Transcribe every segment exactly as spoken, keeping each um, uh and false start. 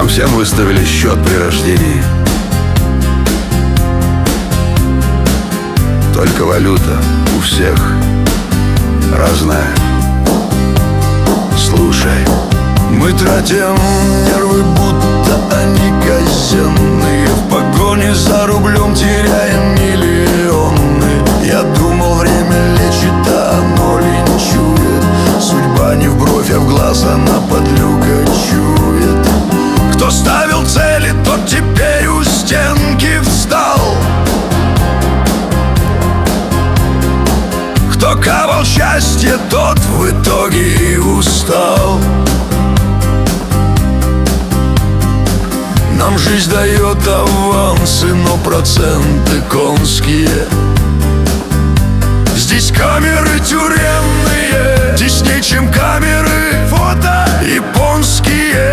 всем выставили счет при рождении. Только валюта у всех разная. Слушай, мы тратим нервы, будто они казенные. В погоне за рублем теряем миллионы. Я думал, время лечит, а оно линчует. Судьба не в бровь, а в глаз, она подлюка чует. Кто ставил цели, тот теперь у стенки встал. Кто ковал счастье, тот в итоге и устал. Нам жизнь дает авансы, но проценты конские. Здесь камеры тюремные, теснее, чем камеры фото японские.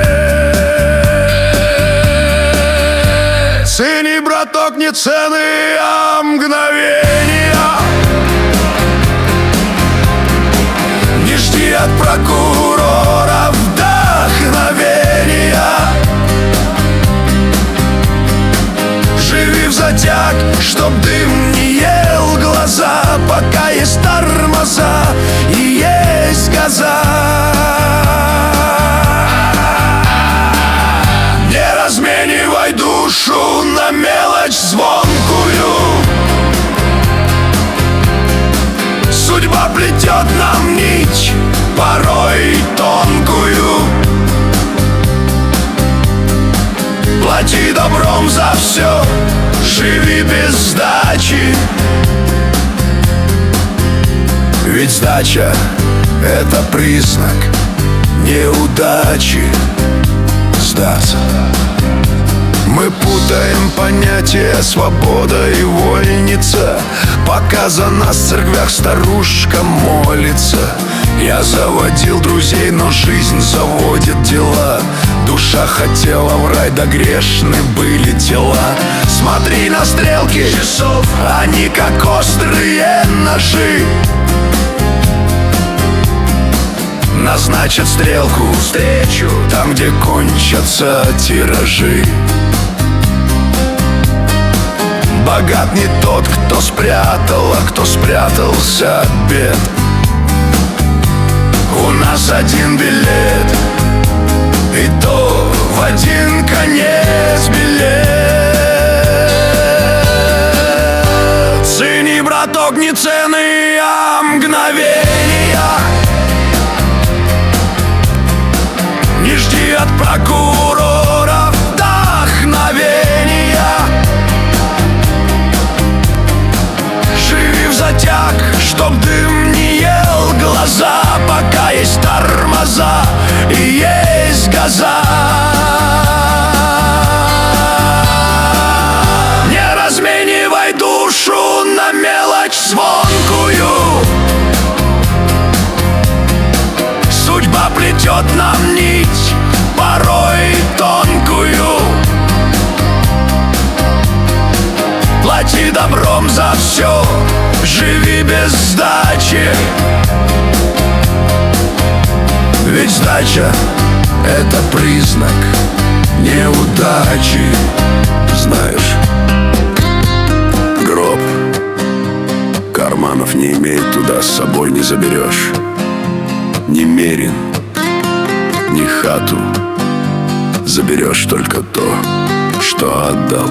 Цени, браток, не цены, а мгновения. Не жди от прокурора вдохновения. Живи в затяг, чтоб дым не ел глаза, пока есть тормоза и есть газа. Не разменивай душу на мелочь звонкую. Судьба плетет нам нить, порой тонкую. Плати добром за все, живи без сдачи. Ведь сдача — это признак неудачи. Сдаться. Мы путаем понятия свобода и вольница, пока за нас в церквях старушка молится. Я заводил друзей, но жизнь заводит дела. Душа хотела в рай, да грешны были тела. Смотри на стрелки часов, они как острые ножи. Назначат стрелку встречу там, где кончатся тиражи. Богат не тот, кто спрятал, а кто спрятался от бед. У нас один билет, и то в один конец билет. Цени, браток, не цены, а мгновения. Не жди от прокурора вдохновения. Живи в затяг, чтоб дым не ел глаза, пока есть тормоза и есть газа. Не разменивай душу на мелочь звонкую. Судьба плетет нам нить, порой тонкую. Плати добром за все, живи без сдачи. Ведь сдача — это признак неудачи. Знаешь, гроб карманов не имеет, туда с собой не заберешь. Ни мерин, ни хату, заберешь только то, что отдал.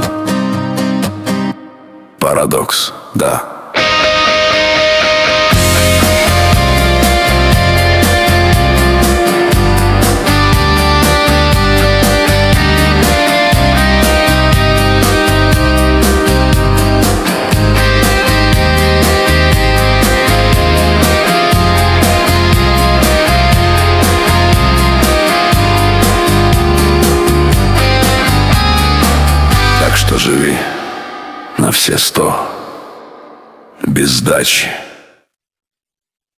Парадокс, да. Так что живи на все сто, без сдачи.